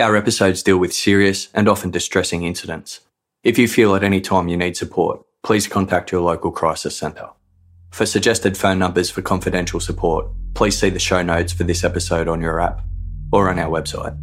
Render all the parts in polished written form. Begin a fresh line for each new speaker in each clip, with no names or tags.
Our episodes deal with serious and often distressing incidents. If you feel at any time you need support, please contact your local crisis centre. For suggested phone numbers for confidential support, please see the show notes for this episode on your app or on our website.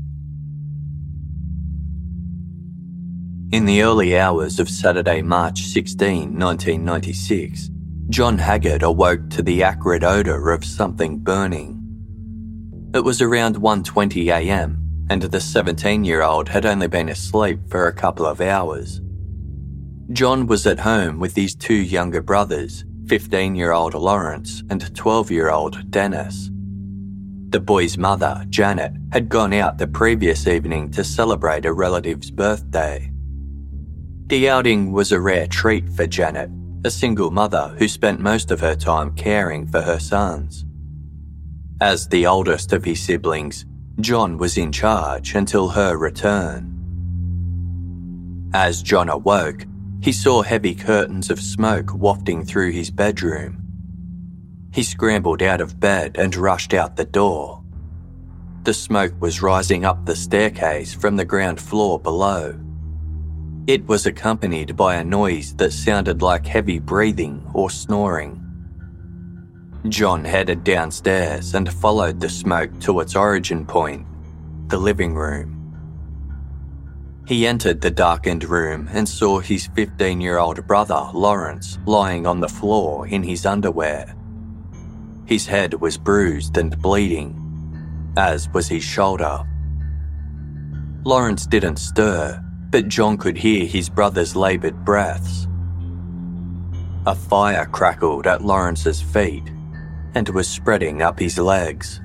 In the early hours of Saturday, March 16, 1996, John Haggart awoke to the acrid odour of something burning. It was around 1:20 a.m, and the 17-year-old had only been asleep for a couple of hours. John was at home with his two younger brothers, 15-year-old Lawrence and 12-year-old Dennis. The boy's mother, Janet, had gone out the previous evening to celebrate a relative's birthday. The outing was a rare treat for Janet, a single mother who spent most of her time caring for her sons. As the oldest of his siblings, John was in charge until her return. As John awoke, he saw heavy curtains of smoke wafting through his bedroom. He scrambled out of bed and rushed out the door. The smoke was rising up the staircase from the ground floor below. It was accompanied by a noise that sounded like heavy breathing or snoring. John headed downstairs and followed the smoke to its origin point, the living room. He entered the darkened room and saw his 15-year-old brother, Lawrence, lying on the floor in his underwear. His head was bruised and bleeding, as was his shoulder. Lawrence didn't stir, but John could hear his brother's laboured breaths. A fire crackled at Lawrence's feet and was spreading up his legs.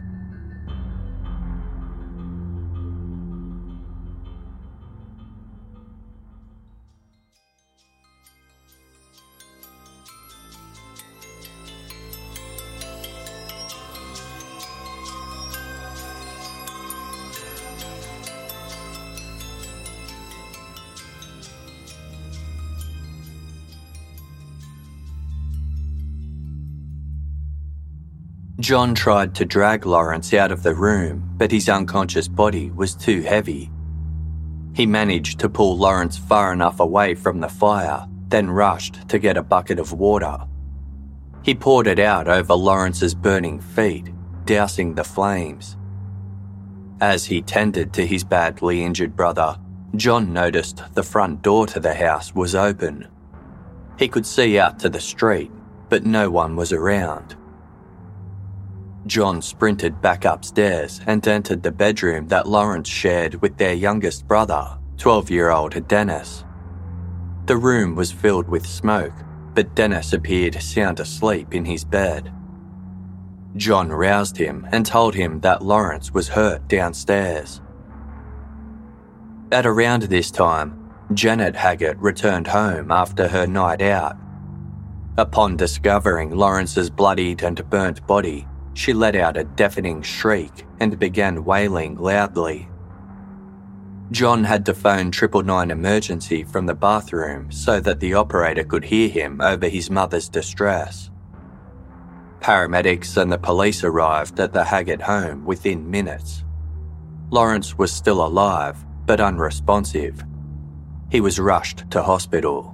John tried to drag Lawrence out of the room, but his unconscious body was too heavy. He managed to pull Lawrence far enough away from the fire, then rushed to get a bucket of water. He poured it out over Lawrence's burning feet, dousing the flames. As he tended to his badly injured brother, John noticed the front door to the house was open. He could see out to the street, but no one was around. John sprinted back upstairs and entered the bedroom that Lawrence shared with their youngest brother, 12-year-old Dennis. The room was filled with smoke, but Dennis appeared sound asleep in his bed. John roused him and told him that Lawrence was hurt downstairs. At around this time, Janet Haggart returned home after her night out. Upon discovering Lawrence's bloodied and burnt body, she let out a deafening shriek and began wailing loudly. John had to phone 999 emergency from the bathroom so that the operator could hear him over his mother's distress. Paramedics and the police arrived at the Haggart home within minutes. Lawrence was still alive, but unresponsive. He was rushed to hospital.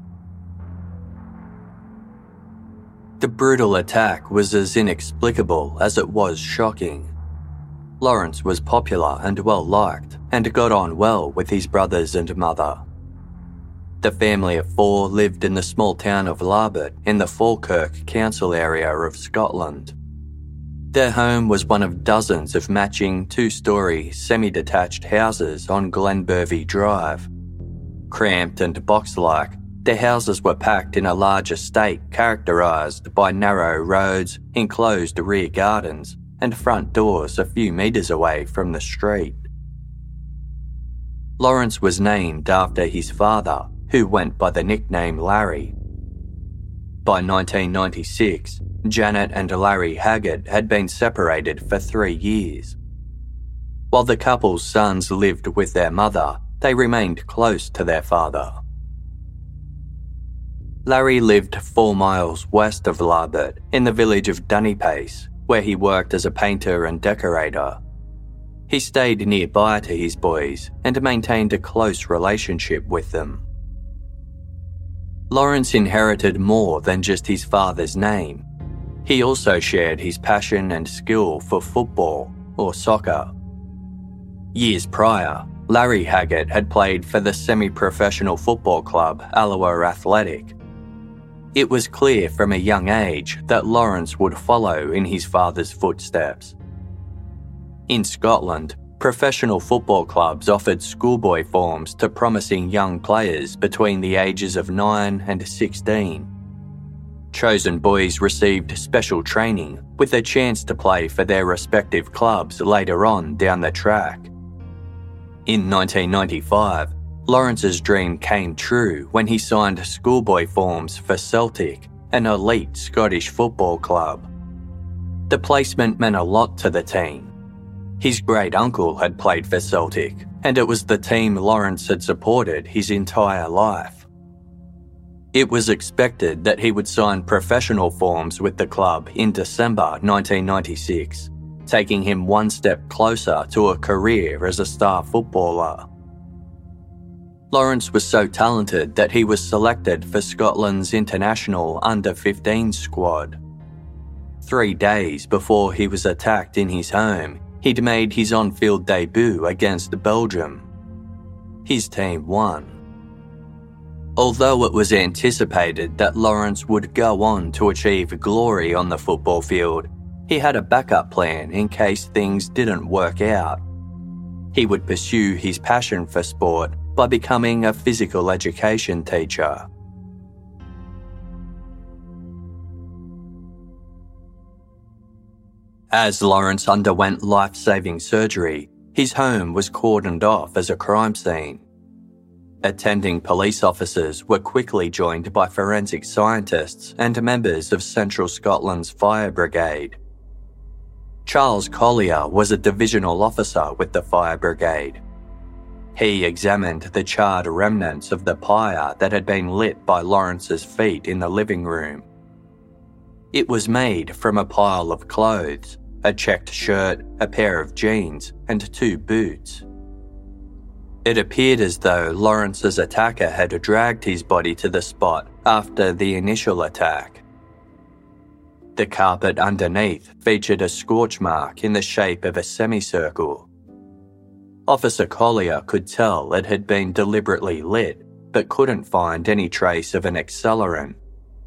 The brutal attack was as inexplicable as it was shocking. Lawrence was popular and well-liked and got on well with his brothers and mother. The family of four lived in the small town of Larbert in the Falkirk council area of Scotland. Their home was one of dozens of matching two-storey, semi-detached houses on Glenbervie Drive. Cramped and box-like, the houses were packed in a large estate characterised by narrow roads, enclosed rear gardens, and front doors a few metres away from the street. Lawrence was named after his father, who went by the nickname Larry. By 1996, Janet and Larry Haggart had been separated for 3 years. While the couple's sons lived with their mother, they remained close to their father. Larry lived 4 miles west of Larbert in the village of Dunnypace, where he worked as a painter and decorator. He stayed nearby to his boys and maintained a close relationship with them. Lawrence inherited more than just his father's name. He also shared his passion and skill for football, or soccer. Years prior, Larry Haggett had played for the semi-professional football club Alloa Athletic. It was clear from a young age that Lawrence would follow in his father's footsteps. In Scotland, professional football clubs offered schoolboy forms to promising young players between the ages of 9 and 16. Chosen boys received special training with a chance to play for their respective clubs later on down the track. In 1995, Lawrence's dream came true when he signed schoolboy forms for Celtic, an elite Scottish football club. The placement meant a lot to the team. His great-uncle had played for Celtic, and it was the team Lawrence had supported his entire life. It was expected that he would sign professional forms with the club in December 1996, taking him one step closer to a career as a star footballer. Lawrence was so talented that he was selected for Scotland's international under-15 squad. 3 days before he was attacked in his home, he'd made his on-field debut against Belgium. His team won. Although it was anticipated that Lawrence would go on to achieve glory on the football field, he had a backup plan in case things didn't work out. He would pursue his passion for sport by becoming a physical education teacher. As Lawrence underwent life-saving surgery, his home was cordoned off as a crime scene. Attending police officers were quickly joined by forensic scientists and members of Central Scotland's Fire Brigade. Charles Collier was a divisional officer with the Fire Brigade. He examined the charred remnants of the pyre that had been lit by Lawrence's feet in the living room. It was made from a pile of clothes, a checked shirt, a pair of jeans, and 2 boots. It appeared as though Lawrence's attacker had dragged his body to the spot after the initial attack. The carpet underneath featured a scorch mark in the shape of a semicircle. Officer Collier could tell it had been deliberately lit, but couldn't find any trace of an accelerant.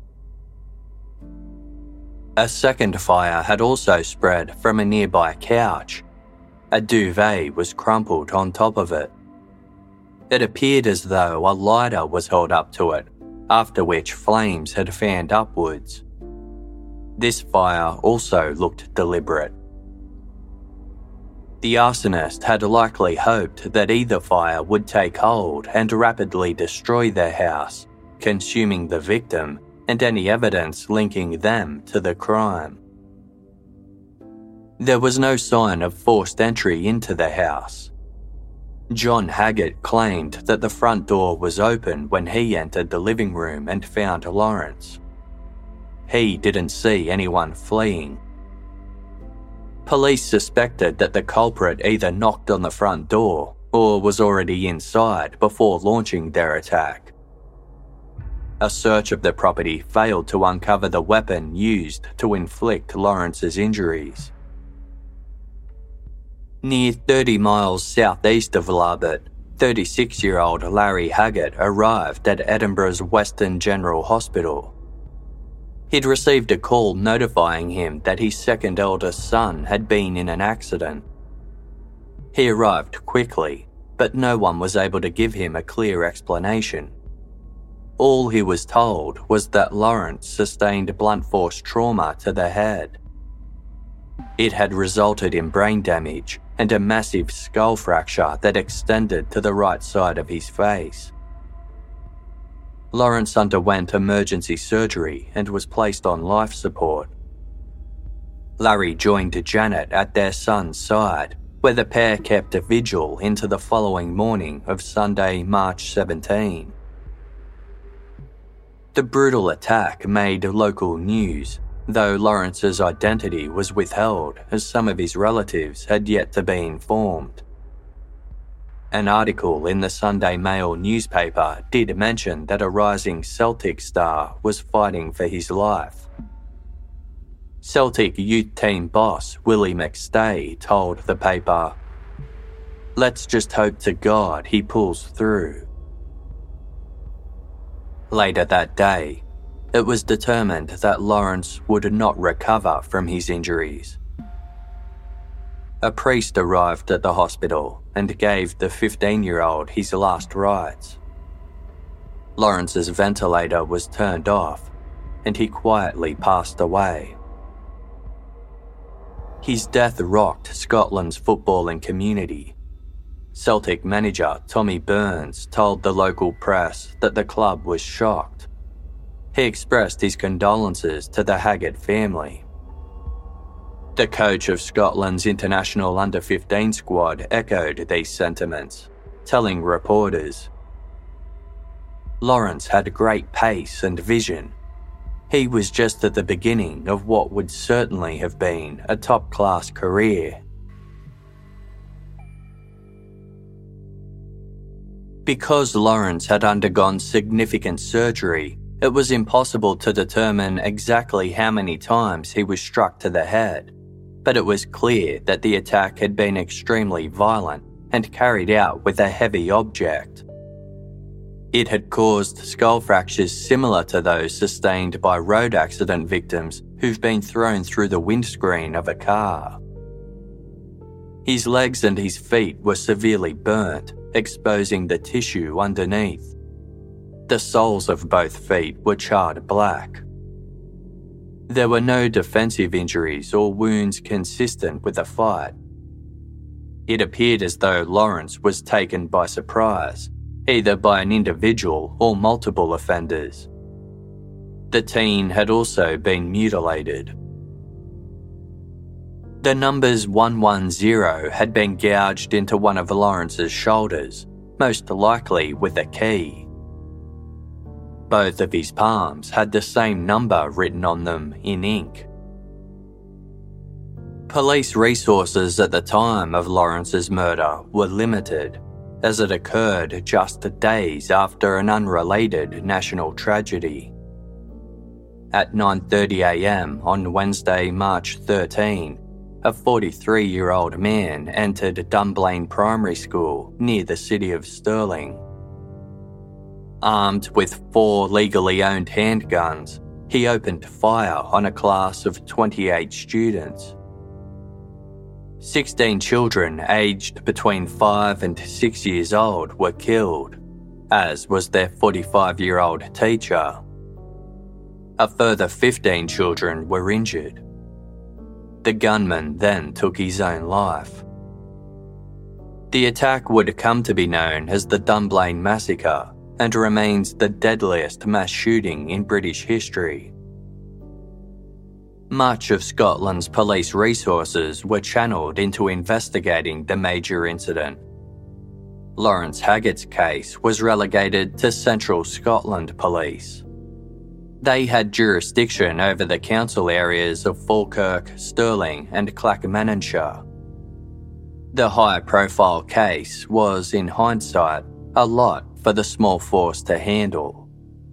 A second fire had also spread from a nearby couch. A duvet was crumpled on top of it. It appeared as though a lighter was held up to it, after which flames had fanned upwards. This fire also looked deliberate. The arsonist had likely hoped that either fire would take hold and rapidly destroy their house, consuming the victim and any evidence linking them to the crime. There was no sign of forced entry into the house. John Haggett claimed that the front door was open when he entered the living room and found Lawrence. He didn't see anyone fleeing. Police suspected that the culprit either knocked on the front door or was already inside before launching their attack. A search of the property failed to uncover the weapon used to inflict Lawrence's injuries. Near 30 miles southeast of Larbert, 36-year-old Larry Haggett arrived at Edinburgh's Western General Hospital. He'd received a call notifying him that his second eldest son had been in an accident. He arrived quickly, but no one was able to give him a clear explanation. All he was told was that Lawrence sustained blunt force trauma to the head. It had resulted in brain damage and a massive skull fracture that extended to the right side of his face. Lawrence underwent emergency surgery and was placed on life support. Larry joined Janet at their son's side, where the pair kept a vigil into the following morning of Sunday, March 17. The brutal attack made local news, though Lawrence's identity was withheld as some of his relatives had yet to be informed. An article in the Sunday Mail newspaper did mention that a rising Celtic star was fighting for his life. Celtic youth team boss Willie McStay told the paper, "Let's just hope to God he pulls through." Later that day, it was determined that Lawrence would not recover from his injuries. A priest arrived at the hospital and gave the 15-year-old his last rites. Lawrence's ventilator was turned off and he quietly passed away. His death rocked Scotland's footballing community. Celtic manager Tommy Burns told the local press that the club was shocked. He expressed his condolences to the Haggett family. The coach of Scotland's international under-15 squad echoed these sentiments, telling reporters, "Lawrence had great pace and vision. He was just at the beginning of what would certainly have been a top-class career." Because Lawrence had undergone significant surgery, it was impossible to determine exactly how many times he was struck to the head, but it was clear that the attack had been extremely violent and carried out with a heavy object. It had caused skull fractures similar to those sustained by road accident victims who've been thrown through the windscreen of a car. His legs and his feet were severely burnt, exposing the tissue underneath. The soles of both feet were charred black. There were no defensive injuries or wounds consistent with a fight. It appeared as though Lawrence was taken by surprise, either by an individual or multiple offenders. The teen had also been mutilated. The numbers 110 had been gouged into one of Lawrence's shoulders, most likely with a key. Both of his palms had the same number written on them in ink. Police resources at the time of Lawrence's murder were limited, as it occurred just days after an unrelated national tragedy. At 9:30 a.m. on Wednesday, March 13, a 43-year-old man entered Dunblane Primary School near the city of Stirling. Armed with 4 legally owned handguns, he opened fire on a class of 28 students. 16 children aged between 5 and 6 years old were killed, as was their 45-year-old teacher. A further 15 children were injured. The gunman then took his own life. The attack would come to be known as the Dunblane Massacre and remains the deadliest mass shooting in British history. Much of Scotland's police resources were channelled into investigating the major incident. Lawrence Haggett's case was relegated to Central Scotland Police. They had jurisdiction over the council areas of Falkirk, Stirling and Clackmannanshire. The high-profile case was, in hindsight, a lot for the small force to handle.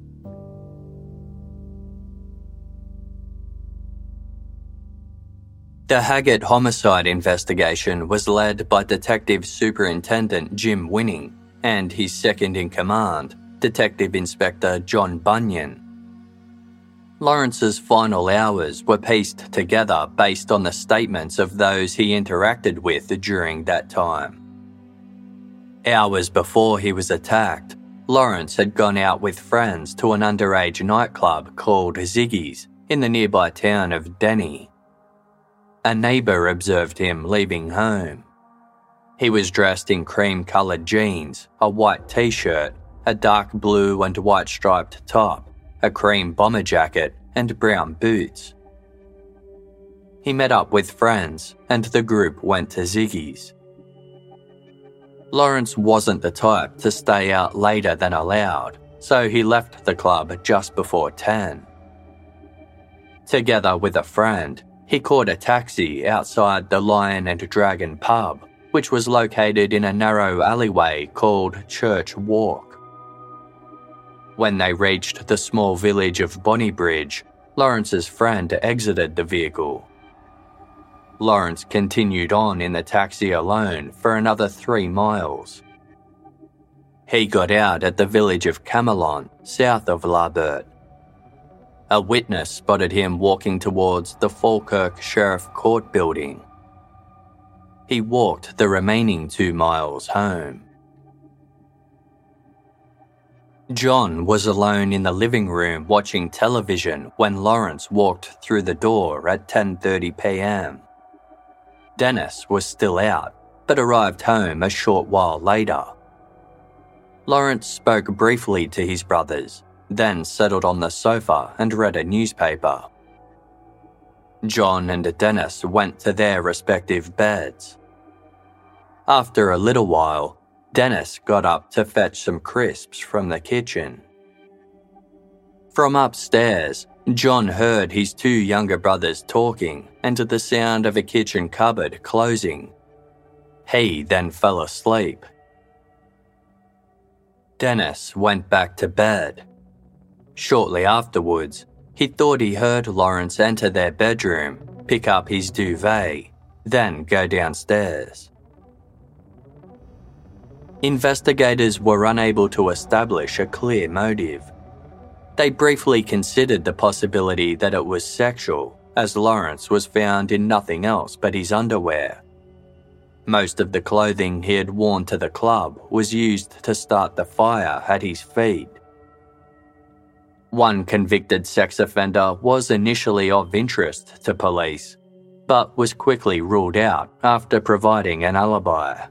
The Haggett homicide investigation was led by Detective Superintendent Jim Winning and his second-in-command, Detective Inspector John Bunyan. Lawrence's final hours were pieced together based on the statements of those he interacted with during that time. Hours before he was attacked, Lawrence had gone out with friends to an underage nightclub called Ziggy's in the nearby town of Denny. A neighbour observed him leaving home. He was dressed in cream-coloured jeans, a white t-shirt, a dark blue and white striped top, a cream bomber jacket and brown boots. He met up with friends and the group went to Ziggy's. Lawrence wasn't the type to stay out later than allowed, so he left the club just before 10. Together with a friend, he caught a taxi outside the Lion and Dragon pub, which was located in a narrow alleyway called Church Walk. When they reached the small village of Bonnybridge, Lawrence's friend exited the vehicle. Lawrence continued on in the taxi alone for another 3 miles. He got out at the village of Camelon, south of Larbert. A witness spotted him walking towards the Falkirk Sheriff Court building. He walked the remaining 2 miles home. John was alone in the living room watching television when Lawrence walked through the door at 10:30 p.m. Dennis was still out, but arrived home a short while later. Lawrence spoke briefly to his brothers, then settled on the sofa and read a newspaper. John and Dennis went to their respective beds. After a little while, Dennis got up to fetch some crisps from the kitchen. From upstairs, John heard his 2 younger brothers talking and the sound of a kitchen cupboard closing. He then fell asleep. Dennis went back to bed. Shortly afterwards, he thought he heard Lawrence enter their bedroom, pick up his duvet, then go downstairs. Investigators were unable to establish a clear motive. They briefly considered the possibility that it was sexual, as Lawrence was found in nothing else but his underwear. Most of the clothing he had worn to the club was used to start the fire at his feet. One convicted sex offender was initially of interest to police, but was quickly ruled out after providing an alibi.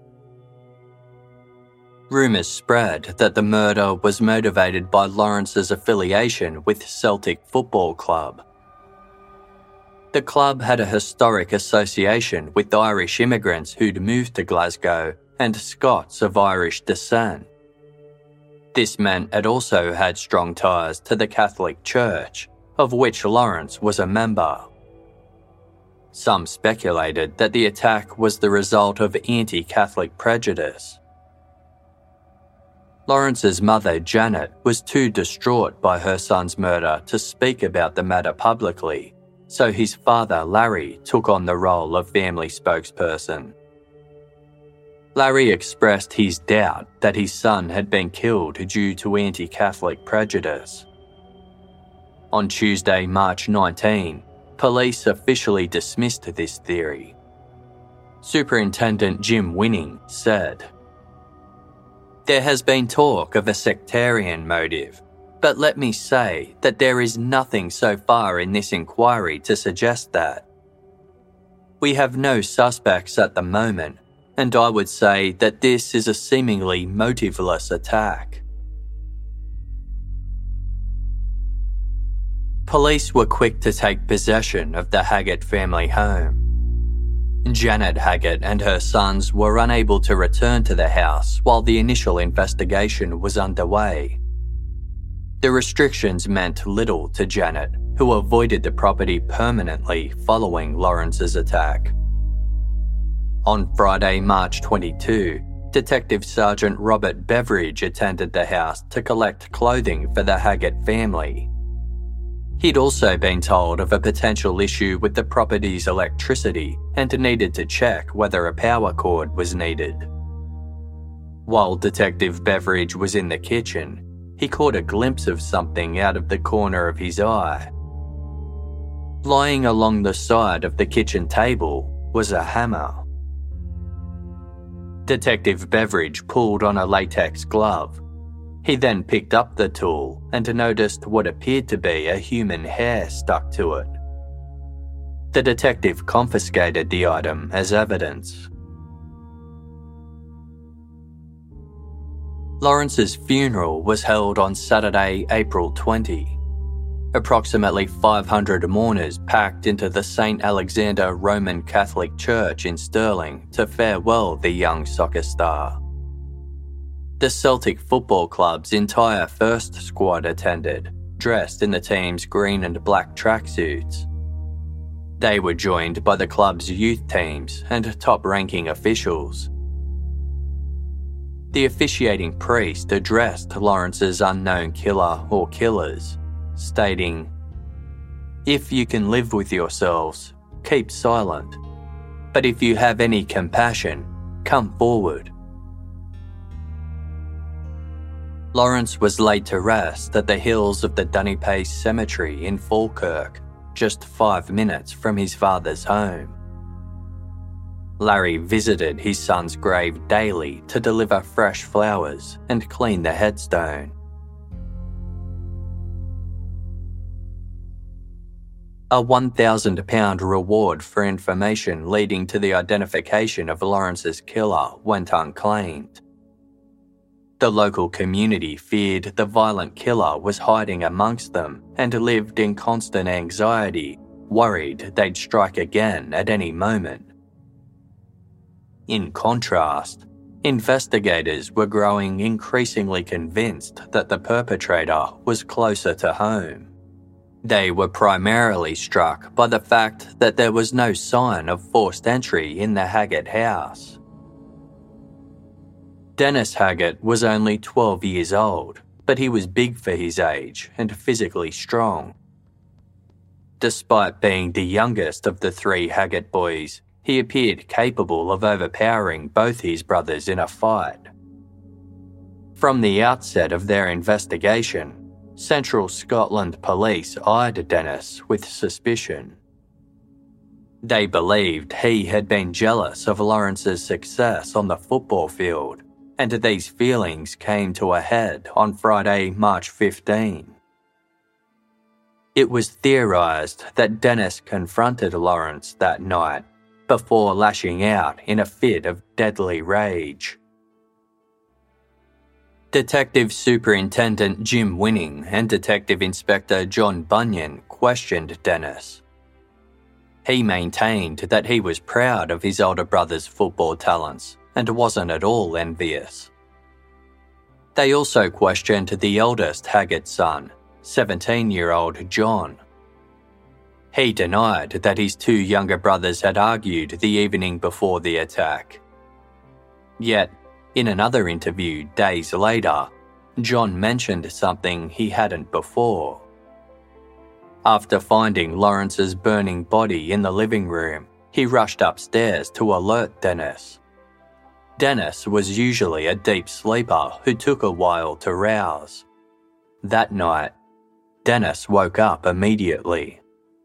Rumours spread that the murder was motivated by Lawrence's affiliation with Celtic Football Club. The club had a historic association with Irish immigrants who'd moved to Glasgow and Scots of Irish descent. This meant it also had strong ties to the Catholic Church, of which Lawrence was a member. Some speculated that the attack was the result of anti-Catholic prejudice. Lawrence's mother, Janet, was too distraught by her son's murder to speak about the matter publicly, so his father, Larry, took on the role of family spokesperson. Larry expressed his doubt that his son had been killed due to anti-Catholic prejudice. On Tuesday, March 19, police officially dismissed this theory. Superintendent Jim Winning said, "There has been talk of a sectarian motive, but let me say that there is nothing so far in this inquiry to suggest that. We have no suspects at the moment, and I would say that this is a seemingly motiveless attack." Police were quick to take possession of the Haggett family home. Janet Haggett and her sons were unable to return to the house while the initial investigation was underway. The restrictions meant little to Janet, who avoided the property permanently following Lawrence's attack. On Friday, March 22, Detective Sergeant Robert Beveridge attended the house to collect clothing for the Haggett family. He'd also been told of a potential issue with the property's electricity and needed to check whether a power cord was needed. While Detective Beveridge was in the kitchen, he caught a glimpse of something out of the corner of his eye. Lying along the side of the kitchen table was a hammer. Detective Beveridge pulled on a latex glove. He then picked up the tool and noticed what appeared to be a human hair stuck to it. The detective confiscated the item as evidence. Lawrence's funeral was held on Saturday, April 20. Approximately 500 mourners packed into the St. Alexander Roman Catholic Church in Stirling to farewell the young soccer star. The Celtic Football Club's entire first squad attended, dressed in the team's green and black tracksuits. They were joined by the club's youth teams and top-ranking officials. The officiating priest addressed Lawrence's unknown killer or killers, stating, "If you can live with yourselves, keep silent. But if you have any compassion, come forward." Lawrence was laid to rest at the hills of the Dunipace Cemetery in Falkirk, just 5 minutes from his father's home. Larry visited his son's grave daily to deliver fresh flowers and clean the headstone. A £1,000 reward for information leading to the identification of Lawrence's killer went unclaimed. The local community feared the violent killer was hiding amongst them and lived in constant anxiety, worried they'd strike again at any moment. In contrast, investigators were growing increasingly convinced that the perpetrator was closer to home. They were primarily struck by the fact that there was no sign of forced entry in the Haggett house. Dennis Haggett was only 12 years old, but he was big for his age and physically strong. Despite being the youngest of the 3 Haggett boys, he appeared capable of overpowering both his brothers in a fight. From the outset of their investigation, Central Scotland Police eyed Dennis with suspicion. They believed he had been jealous of Lawrence's success on the football field, and these feelings came to a head on Friday, March 15. It was theorised that Dennis confronted Lawrence that night before lashing out in a fit of deadly rage. Detective Superintendent Jim Winning and Detective Inspector John Bunyan questioned Dennis. He maintained that he was proud of his older brother's football talents and wasn't at all envious. They also questioned the eldest Haggett son, 17-year-old John. He denied that his 2 younger brothers had argued the evening before the attack. Yet, in another interview days later, John mentioned something he hadn't before. After finding Lawrence's burning body in the living room, he rushed upstairs to alert Dennis. Dennis was usually a deep sleeper who took a while to rouse. That night, Dennis woke up immediately.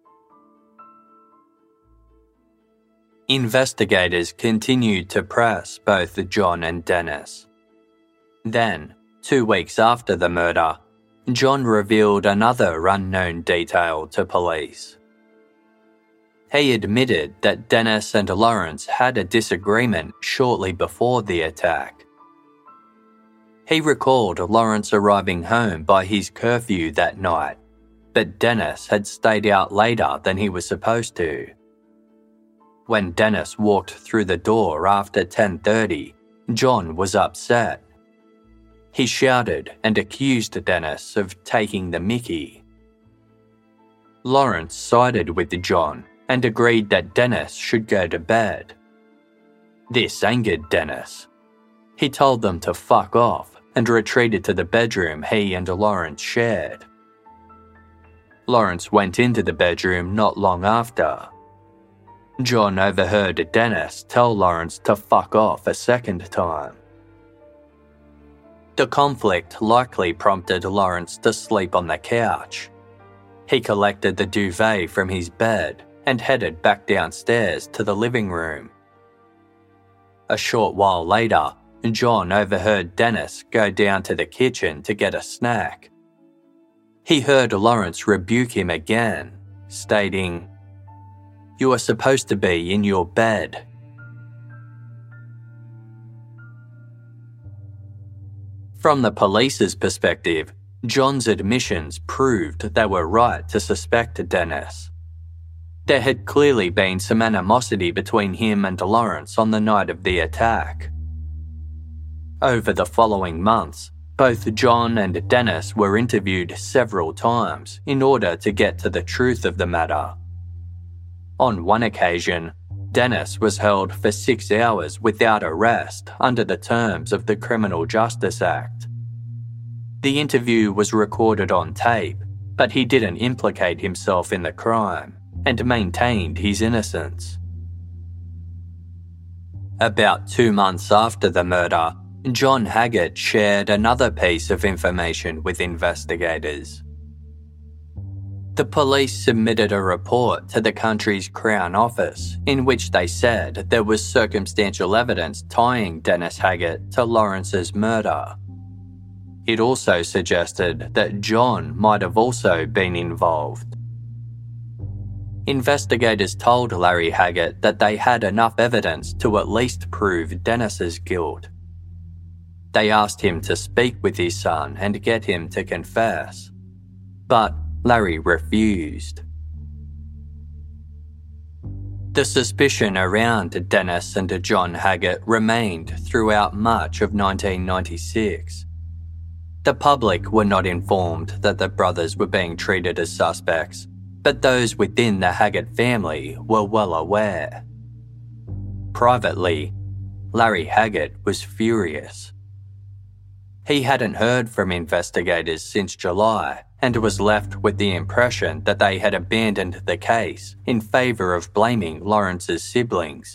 Investigators continued to press both John and Dennis. Then, 2 weeks after the murder, John revealed another unknown detail to police. He admitted that Dennis and Lawrence had a disagreement shortly before the attack. He recalled Lawrence arriving home by his curfew that night, but Dennis had stayed out later than he was supposed to. When Dennis walked through the door after 10:30, John was upset. He shouted and accused Dennis of taking the mickey. Lawrence sided with John and agreed that Dennis should go to bed. This angered Dennis. He told them to fuck off and retreated to the bedroom he and Lawrence shared. Lawrence went into the bedroom not long after. John overheard Dennis tell Lawrence to fuck off a second time. The conflict likely prompted Lawrence to sleep on the couch. He collected the duvet from his bed and headed back downstairs to the living room. A short while later, John overheard Dennis go down to the kitchen to get a snack. He heard Lawrence rebuke him again, stating, "You are supposed to be in your bed." From the police's perspective, John's admissions proved they were right to suspect Dennis. There had clearly been some animosity between him and Lawrence on the night of the attack. Over the following months, Both John and Dennis were interviewed several times in order to get to the truth of the matter. On one occasion, Dennis was held for 6 hours without arrest under the terms of the Criminal Justice Act. The interview was recorded on tape, but he didn't implicate himself in the crime and maintained his innocence. About 2 months after the murder, John Haggett shared another piece of information with investigators. The police submitted a report to the country's Crown Office in which they said there was circumstantial evidence tying Dennis Haggett to Lawrence's murder. It also suggested that John might have also been involved. Investigators told Larry Haggett that they had enough evidence to at least prove Dennis's guilt. They asked him to speak with his son and get him to confess, but Larry refused. The suspicion around Dennis and John Haggett remained throughout much of 1996. The public were not informed that the brothers were being treated as suspects, but those within the Haggett family were well aware. Privately, Larry Haggett was furious. He hadn't heard from investigators since July and was left with the impression that they had abandoned the case in favour of blaming Lawrence's siblings.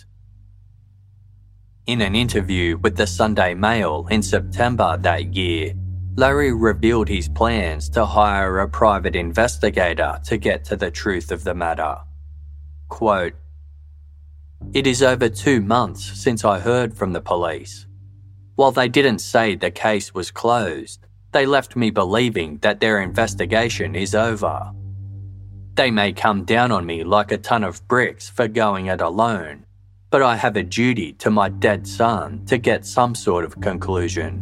In an interview with the Sunday Mail in September that year, Larry revealed his plans to hire a private investigator to get to the truth of the matter. Quote, "It is over 2 months since I heard from the police. While they didn't say the case was closed, they left me believing that their investigation is over. They may come down on me like a ton of bricks for going it alone, but I have a duty to my dead son to get some sort of conclusion."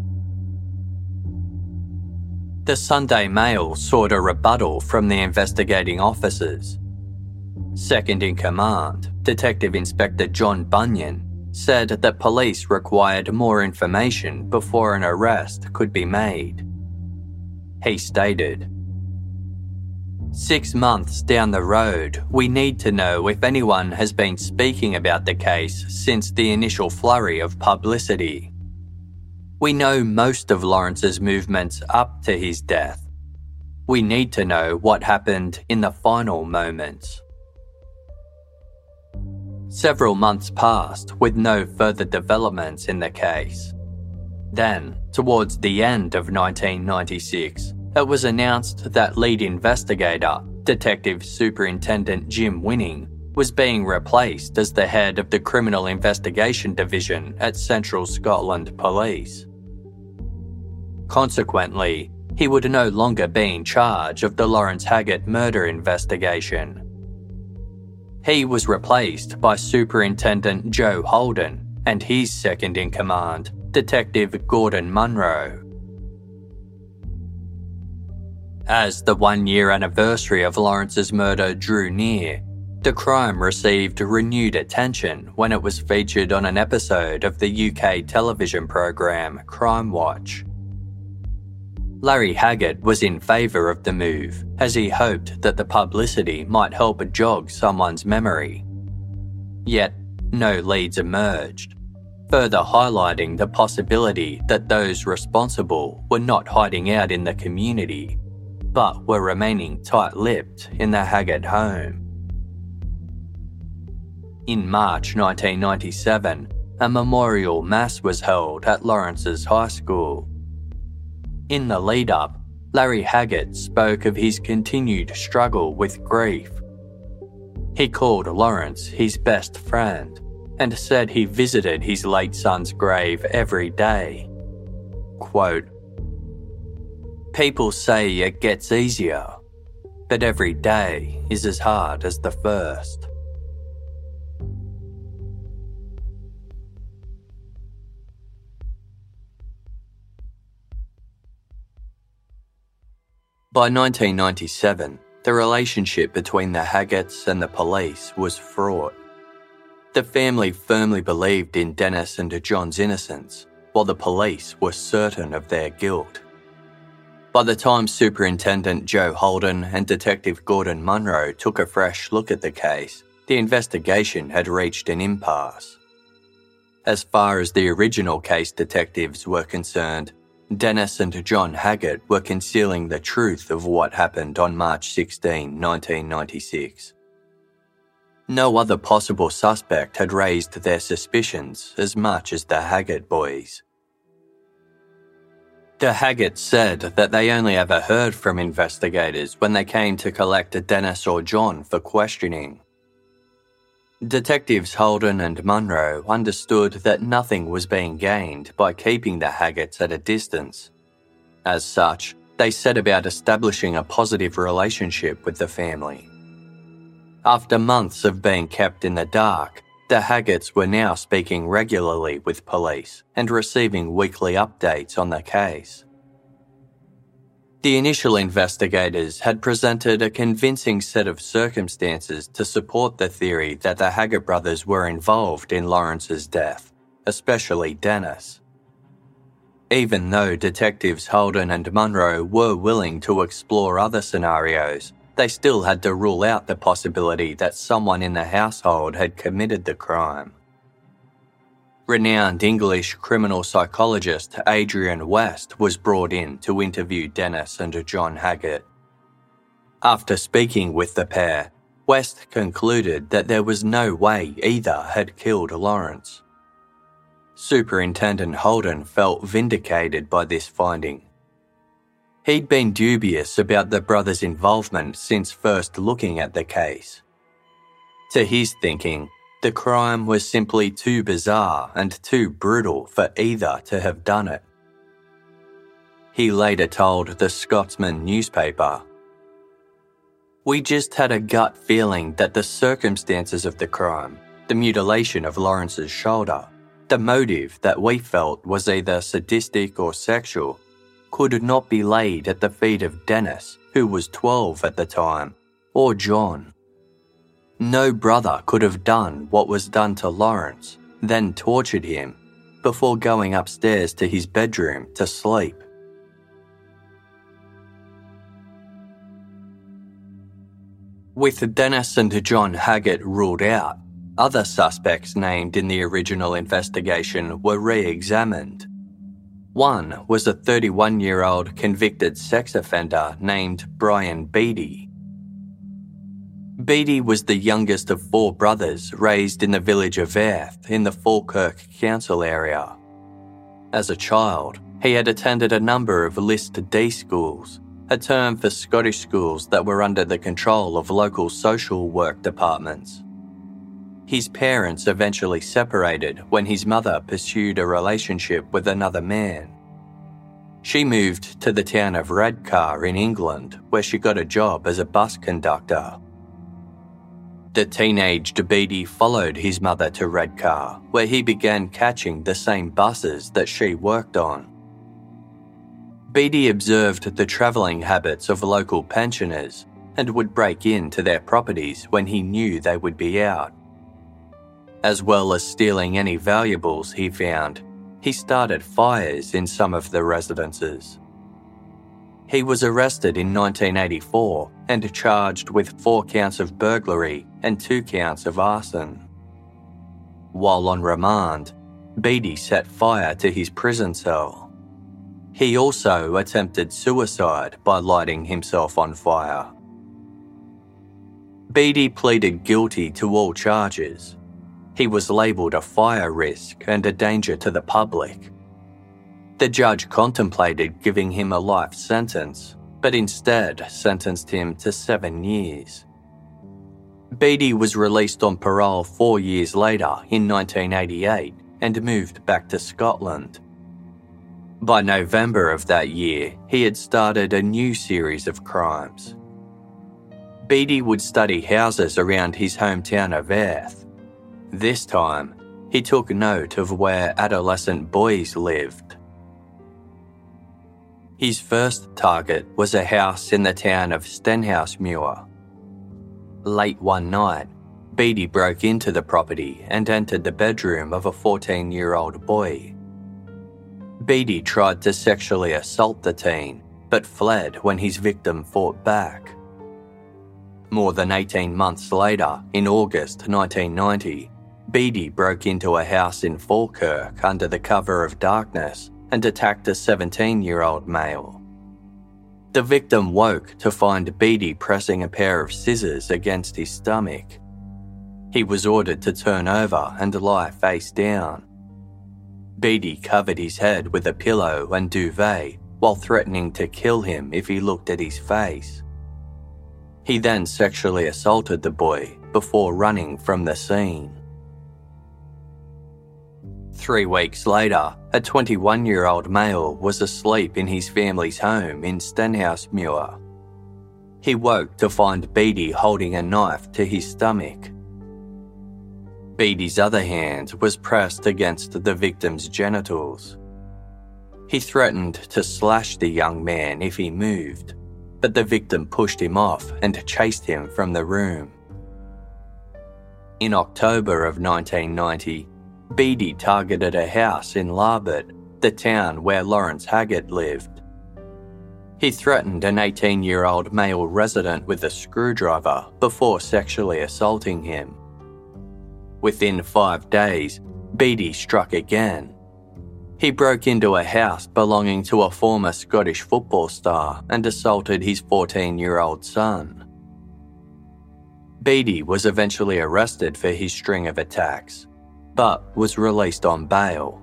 The Sunday Mail sought a rebuttal from the investigating officers. Second in command, Detective Inspector John Bunyan, said that police required more information before an arrest could be made. He stated, "6 months down the road, we need to know if anyone has been speaking about the case since the initial flurry of publicity. We know most of Lawrence's movements up to his death. We need to know what happened in the final moments." Several months passed with no further developments in the case. Then, towards the end of 1996, it was announced that lead investigator, Detective Superintendent Jim Winning, was being replaced as the head of the Criminal Investigation Division at Central Scotland Police. Consequently, he would no longer be in charge of the Lawrence Haggett murder investigation. He was replaced by Superintendent Joe Holden and his second-in-command, Detective Gordon Munro. As the 1-year anniversary of Lawrence's murder drew near, the crime received renewed attention when it was featured on an episode of the UK television programme Crime Watch. Larry Haggett was in favour of the move, as he hoped that the publicity might help jog someone's memory. Yet, no leads emerged, further highlighting the possibility that those responsible were not hiding out in the community, but were remaining tight-lipped in the Haggett home. In March 1997, a memorial mass was held at Lawrence's high school. In the lead-up, Larry Haggett spoke of his continued struggle with grief. He called Lawrence his best friend and said he visited his late son's grave every day. Quote, "People say it gets easier, but every day is as hard as the first." By 1997, the relationship between the Haggetts and the police was fraught. The family firmly believed in Dennis and John's innocence, while the police were certain of their guilt. By the time Superintendent Joe Holden and Detective Gordon Munro took a fresh look at the case, the investigation had reached an impasse. As far as the original case detectives were concerned, Dennis and John Haggett were concealing the truth of what happened on March 16, 1996. No other possible suspect had raised their suspicions as much as the Haggett boys. The Haggetts said that they only ever heard from investigators when they came to collect Dennis or John for questioning. Detectives Holden and Munro understood that nothing was being gained by keeping the Haggetts at a distance. As such, they set about establishing a positive relationship with the family. After months of being kept in the dark, the Haggetts were now speaking regularly with police and receiving weekly updates on the case. The initial investigators had presented a convincing set of circumstances to support the theory that the Haggett brothers were involved in Lawrence's death, especially Dennis. Even though detectives Holden and Munro were willing to explore other scenarios, they still had to rule out the possibility that someone in the household had committed the crime. Renowned English criminal psychologist Adrian West was brought in to interview Dennis and John Haggett. After speaking with the pair, West concluded that there was no way either had killed Lawrence. Superintendent Holden felt vindicated by this finding. He'd been dubious about the brothers' involvement since first looking at the case. To his thinking, the crime was simply too bizarre and too brutal for either to have done it. He later told the Scotsman newspaper, "We just had a gut feeling that the circumstances of the crime, the mutilation of Lawrence's shoulder, the motive that we felt was either sadistic or sexual, could not be laid at the feet of Dennis, who was 12 at the time, or John. No brother could have done what was done to Lawrence, then tortured him, before going upstairs to his bedroom to sleep." With Dennis and John Haggett ruled out, other suspects named in the original investigation were re-examined. One was a 31-year-old convicted sex offender named Brian Beattie. Beattie was the youngest of 4 brothers raised in the village of Airth in the Falkirk Council area. As a child, he had attended a number of List D schools, a term for Scottish schools that were under the control of local social work departments. His parents eventually separated when his mother pursued a relationship with another man. She moved to the town of Redcar in England, where she got a job as a bus conductor. The teenaged Beattie followed his mother to Redcar, where he began catching the same buses that she worked on. Beattie observed the travelling habits of local pensioners and would break into their properties when he knew they would be out. As well as stealing any valuables he found, he started fires in some of the residences. He was arrested in 1984 and charged with 4 counts of burglary and 2 counts of arson. While on remand, Beattie set fire to his prison cell. He also attempted suicide by lighting himself on fire. Beattie pleaded guilty to all charges. He was labelled a fire risk and a danger to the public. The judge contemplated giving him a life sentence, but instead sentenced him to 7 years. Beattie was released on parole 4 years later in 1988 and moved back to Scotland. By November of that year, he had started a new series of crimes. Beattie would study houses around his hometown of Airth. This time, he took note of where adolescent boys lived. His first target was a house in the town of Stenhousemuir. Late one night, Beattie broke into the property and entered the bedroom of a 14-year-old boy. Beattie tried to sexually assault the teen, but fled when his victim fought back. More than 18 months later, in August 1990, Beattie broke into a house in Falkirk under the cover of darkness and attacked a 17-year-old male. The victim woke to find Beattie pressing a pair of scissors against his stomach. He was ordered to turn over and lie face down. Beattie covered his head with a pillow and duvet while threatening to kill him if he looked at his face. He then sexually assaulted the boy before running from the scene. 3 weeks later, a 21-year-old male was asleep in his family's home in Stenhousemuir. He woke to find Beattie holding a knife to his stomach. Beattie's other hand was pressed against the victim's genitals. He threatened to slash the young man if he moved, but the victim pushed him off and chased him from the room. In October of 1990, Beattie targeted a house in Larbert, the town where Lawrence Haggart lived. He threatened an 18-year-old male resident with a screwdriver before sexually assaulting him. Within 5 days, Beattie struck again. He broke into a house belonging to a former Scottish football star and assaulted his 14-year-old son. Beattie was eventually arrested for his string of attacks, but was released on bail.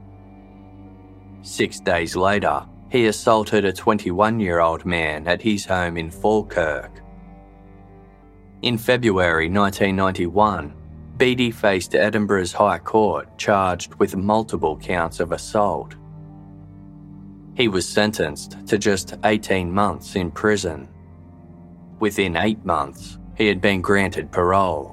6 days later, he assaulted a 21-year-old man at his home in Falkirk. In February 1991, Beattie faced Edinburgh's High Court charged with multiple counts of assault. He was sentenced to just 18 months in prison. Within 8 months, he had been granted parole.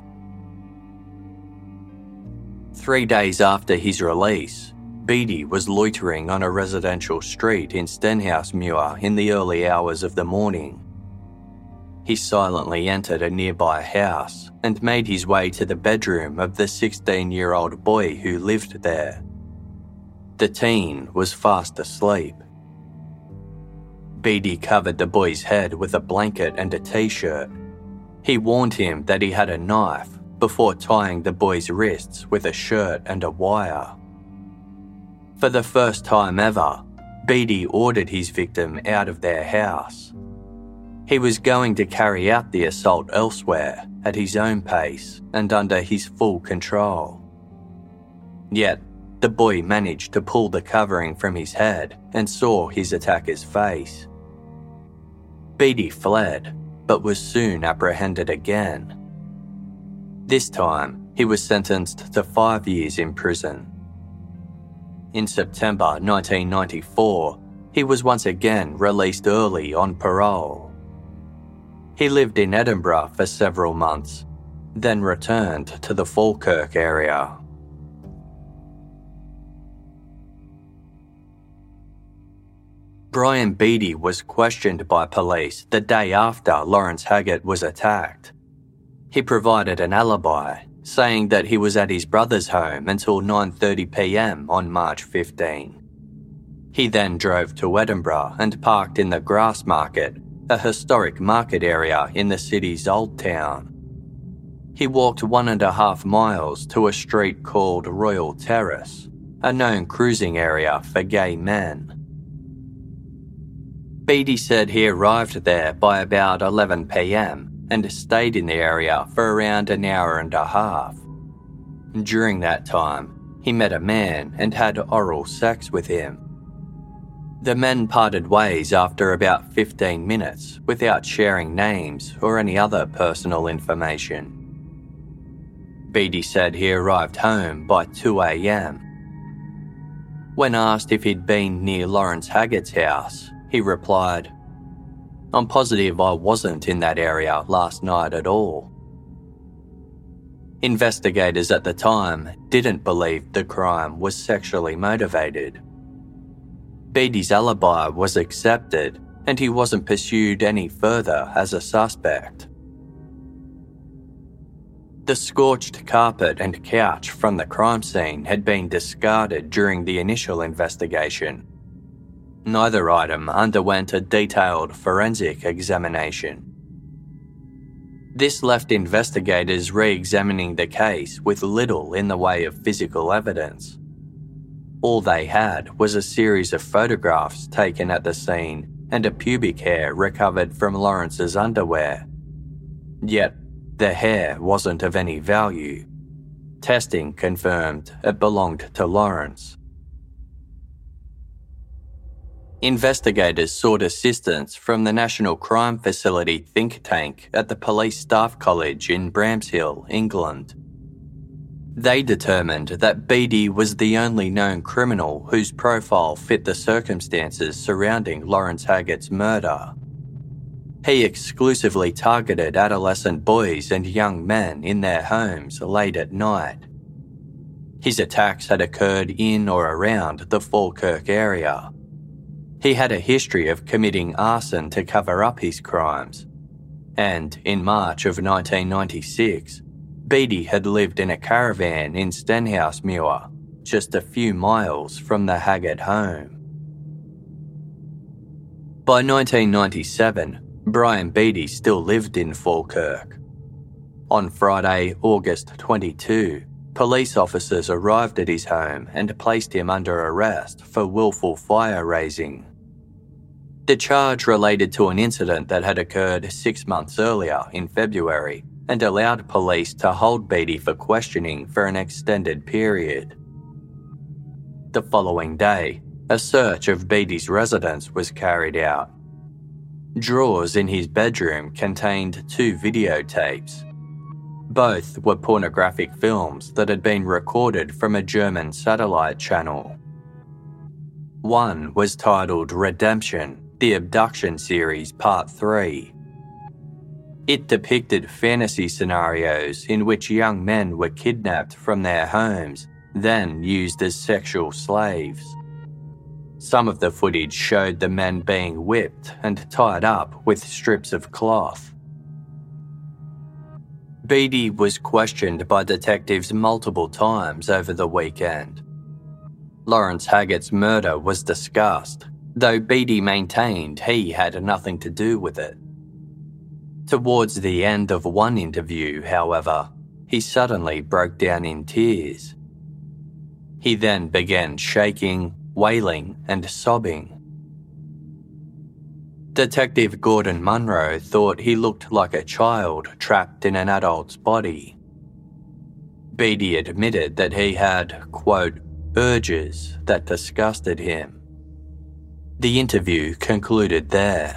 3 days after his release, Beattie was loitering on a residential street in Stenhousemuir in the early hours of the morning. He silently entered a nearby house and made his way to the bedroom of the 16-year-old boy who lived there. The teen was fast asleep. Beattie covered the boy's head with a blanket and a t-shirt. He warned him that he had a knife before tying the boy's wrists with a shirt and a wire. For the first time ever, Beattie ordered his victim out of their house. He was going to carry out the assault elsewhere, at his own pace and under his full control. Yet, the boy managed to pull the covering from his head and saw his attacker's face. Beattie fled, but was soon apprehended again. This time, he was sentenced to 5 years in prison. In September 1994, he was once again released early on parole. He lived in Edinburgh for several months, then returned to the Falkirk area. Brian Beattie was questioned by police the day after Lawrence Haggart was attacked. He provided an alibi, saying that he was at his brother's home until 9:30 p.m. on March 15. He then drove to Edinburgh and parked in the Grassmarket, a historic market area in the city's old town. He walked 1.5 miles to a street called Royal Terrace, a known cruising area for gay men. Beattie said he arrived there by about 11 p.m. and stayed in the area for around an hour and a half. During that time, he met a man and had oral sex with him. The men parted ways after about 15 minutes without sharing names or any other personal information. Beattie said he arrived home by 2 a.m. When asked if he'd been near Lawrence Haggart's house, he replied, "I'm positive I wasn't in that area last night at all." Investigators at the time didn't believe the crime was sexually motivated. Beattie's alibi was accepted and he wasn't pursued any further as a suspect. The scorched carpet and couch from the crime scene had been discarded during the initial investigation. Neither item underwent a detailed forensic examination. This left investigators re-examining the case with little in the way of physical evidence. All they had was a series of photographs taken at the scene and a pubic hair recovered from Lawrence's underwear. Yet, the hair wasn't of any value. Testing confirmed it belonged to Lawrence. Investigators sought assistance from the National Crime Facility think tank at the Police Staff College in Bramshill, England. They determined that Beattie was the only known criminal whose profile fit the circumstances surrounding Lawrence Haggett's murder. He exclusively targeted adolescent boys and young men in their homes late at night. His attacks had occurred in or around the Falkirk area. He had a history of committing arson to cover up his crimes, and in March of 1996, Beattie had lived in a caravan in Stenhousemuir, just a few miles from the Haggett home. By 1997, Brian Beattie still lived in Falkirk. On Friday, August 22, police officers arrived at his home and placed him under arrest for willful fire-raising. The charge related to an incident that had occurred 6 months earlier in February and allowed police to hold Beattie for questioning for an extended period. The following day, a search of Beattie's residence was carried out. Drawers in his bedroom contained 2 videotapes. Both were pornographic films that had been recorded from a German satellite channel. One was titled Redemption, the Abduction Series Part 3. It depicted fantasy scenarios in which young men were kidnapped from their homes, then used as sexual slaves. Some of the footage showed the men being whipped and tied up with strips of cloth. Beattie was questioned by detectives multiple times over the weekend. Lawrence Haggett's murder was discussed, though Beattie maintained he had nothing to do with it. Towards the end of one interview, however, he suddenly broke down in tears. He then began shaking, wailing, and sobbing. Detective Gordon Munro thought he looked like a child trapped in an adult's body. Beattie admitted that he had, quote, urges that disgusted him. The interview concluded there.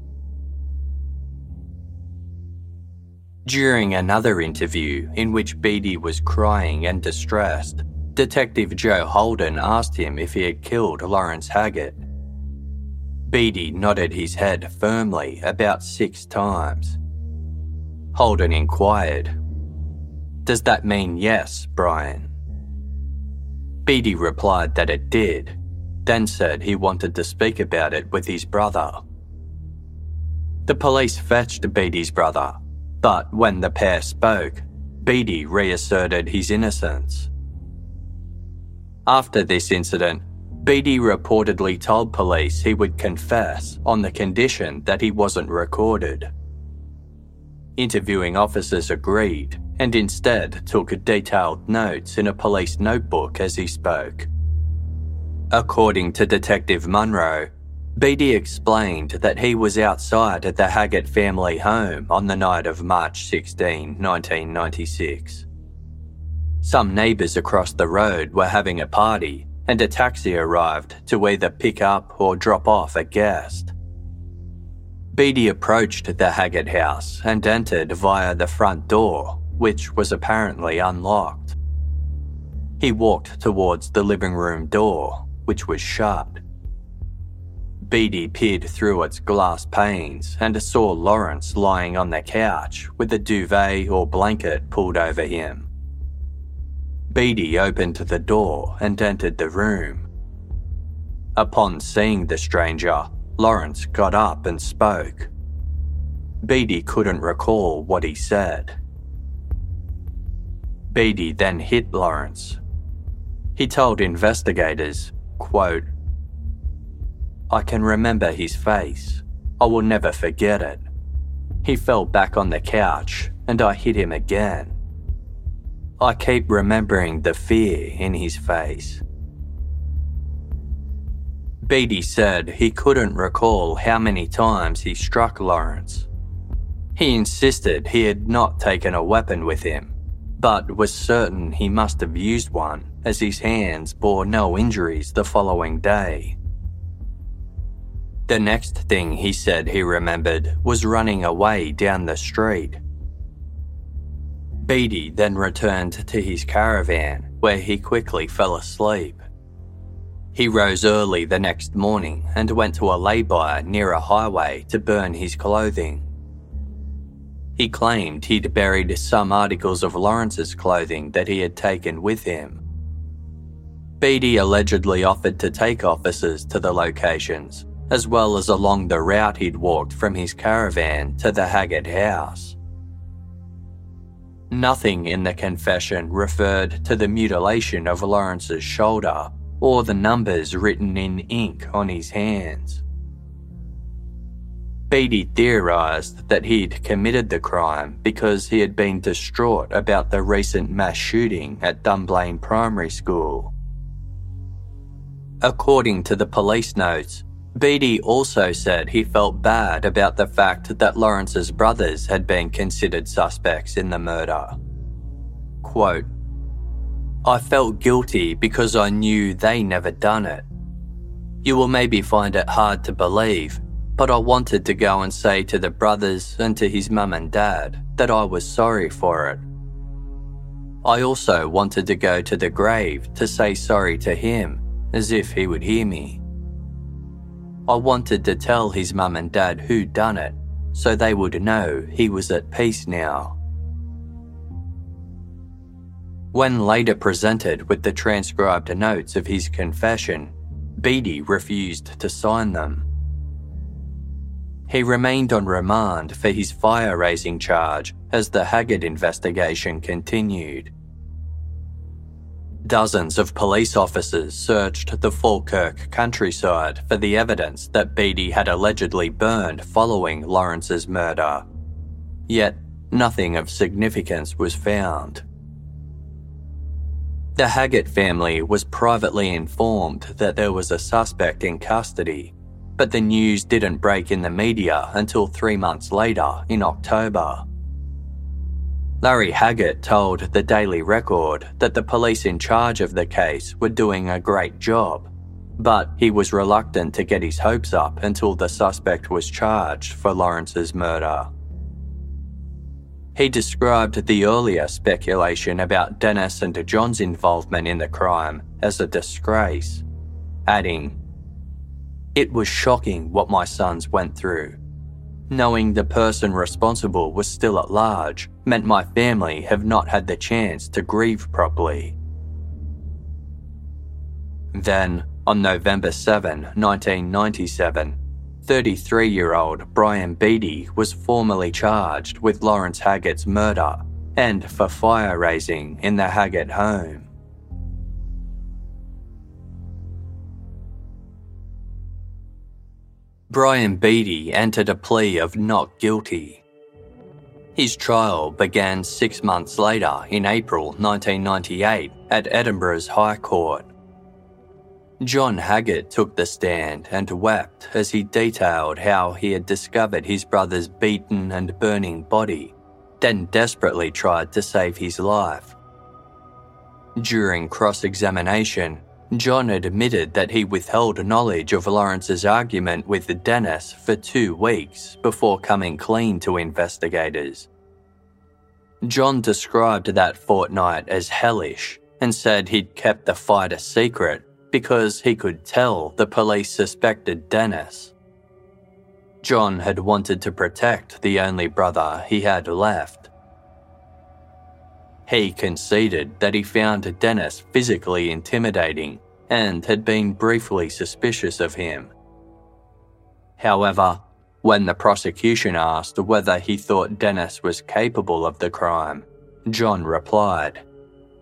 During another interview in which Beattie was crying and distressed, Detective Joe Holden asked him if he had killed Lawrence Haggett. Beattie nodded his head firmly about 6 times. Holden inquired, "Does that mean yes, Brian?" Beattie replied that it did, then said he wanted to speak about it with his brother. The police fetched Beattie's brother, but when the pair spoke, Beattie reasserted his innocence. After this incident, Beattie reportedly told police he would confess on the condition that he wasn't recorded. Interviewing officers agreed and instead took detailed notes in a police notebook as he spoke. According to Detective Munro, Beattie explained that he was outside at the Haggett family home on the night of March 16, 1996. Some neighbours across the road were having a party and a taxi arrived to either pick up or drop off a guest. Beattie approached the Haggett house and entered via the front door, which was apparently unlocked. He walked towards the living room door, which was shut. Beattie peered through its glass panes and saw Lawrence lying on the couch with a duvet or blanket pulled over him. Beattie opened the door and entered the room. Upon seeing the stranger, Lawrence got up and spoke. Beattie couldn't recall what he said. Beattie then hit Lawrence. He told investigators, quote, I can remember his face. I will never forget it. He fell back on the couch and I hit him again. I keep remembering the fear in his face. Beatty said he couldn't recall how many times he struck Lawrence. He insisted he had not taken a weapon with him, but was certain he must have used one as his hands bore no injuries the following day. The next thing he said he remembered was running away down the street. Beatty then returned to his caravan, where he quickly fell asleep. He rose early the next morning and went to a lay-by near a highway to burn his clothing. He claimed he'd buried some articles of Lawrence's clothing that he had taken with him. Beatty allegedly offered to take officers to the locations, as well as along the route he'd walked from his caravan to the Haggett house. Nothing in the confession referred to the mutilation of Lawrence's shoulder or the numbers written in ink on his hands. Beatty theorised that he'd committed the crime because he had been distraught about the recent mass shooting at Dunblane Primary School. According to the police notes, Beatty also said he felt bad about the fact that Lawrence's brothers had been considered suspects in the murder. Quote, "I felt guilty because I knew they never done it. You will maybe find it hard to believe, but I wanted to go and say to the brothers and to his mum and dad that I was sorry for it. I also wanted to go to the grave to say sorry to him, as if he would hear me. I wanted to tell his mum and dad who'd done it, so they would know he was at peace now." When later presented with the transcribed notes of his confession, Beatty refused to sign them. He remained on remand for his fire-raising charge as the Haggett investigation continued. Dozens of police officers searched the Falkirk countryside for the evidence that Beatty had allegedly burned following Lawrence's murder. Yet, nothing of significance was found. The Haggett family was privately informed that there was a suspect in custody, but the news didn't break in the media until 3 months later in October. Larry Haggett told the Daily Record that the police in charge of the case were doing a great job, but he was reluctant to get his hopes up until the suspect was charged for Lawrence's murder. He described the earlier speculation about Dennis and John's involvement in the crime as a disgrace, adding, "It was shocking what my sons went through. Knowing the person responsible was still at large meant my family have not had the chance to grieve properly." Then, on November 7, 1997, 33-year-old Brian Beatty was formally charged with Lawrence Haggett's murder and for fire-raising in the Haggett home. Brian Beatty entered a plea of not guilty. His trial began 6 months later in April 1998 at Edinburgh's High Court. John Haggett took the stand and wept as he detailed how he had discovered his brother's beaten and burning body, then desperately tried to save his life. During cross-examination, John admitted that he withheld knowledge of Lawrence's argument with Dennis for 2 weeks before coming clean to investigators. John described that fortnight as hellish and said he'd kept the fight a secret because he could tell the police suspected Dennis. John had wanted to protect the only brother he had left. He conceded that he found Dennis physically intimidating and had been briefly suspicious of him. However, when the prosecution asked whether he thought Dennis was capable of the crime, John replied,